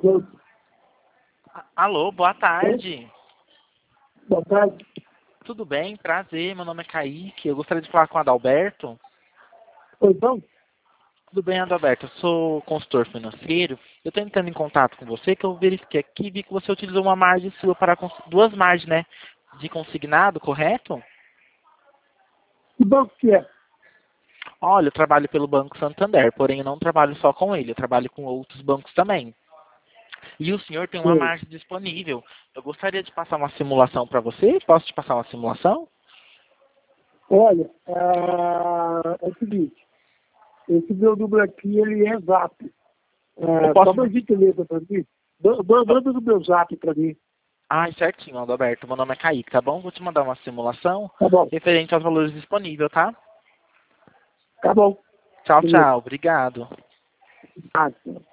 Alô, boa tarde. Boa tarde. Tudo bem? Prazer, meu nome é Kaique. Eu gostaria de falar com o Adalberto. Oi, bom? Tudo bem, Adalberto? Eu sou consultor financeiro. Eu estou entrando em contato com você, que eu verifiquei aqui e vi que você utilizou uma margem sua para duas margens, né? De consignado, correto? Que banco que é? Olha, eu trabalho pelo Banco Santander, porém eu não trabalho só com ele, eu trabalho com outros bancos também. E o senhor tem uma Sim. margem disponível. Eu gostaria de passar uma simulação para você. Posso te passar uma simulação? Olha, é o seguinte, esse meu número aqui, ele é Zap. Eu Só posso. uma gentileza para mim. Manda no meu Zap para mim. Ai, certinho, Adalberto. Meu nome é Kaique, tá bom? Vou te mandar uma simulação Tá bom, referente aos valores disponíveis, tá? tá bom. Tchau, Beleza. tchau. Obrigado. Ah,